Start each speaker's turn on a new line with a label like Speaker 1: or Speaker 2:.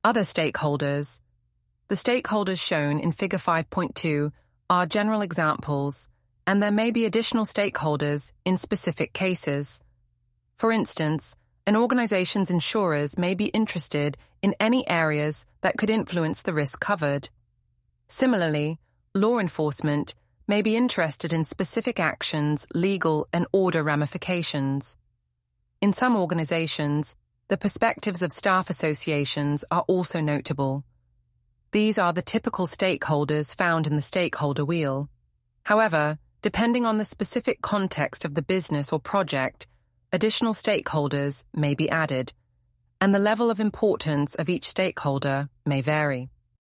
Speaker 1: Other stakeholders. The stakeholders shown in Figure 5.2 are general examples, and there may be additional stakeholders in specific cases. For instance, an organization's insurers may be interested in any areas that could influence the risk covered. Similarly, law enforcement may be interested in specific actions, legal and order ramifications. In some organizations, the perspectives of staff associations are also notable. These are the typical stakeholders found in the stakeholder wheel. However, depending on the specific context of the business or project, additional stakeholders may be added, and the level of importance of each stakeholder may vary.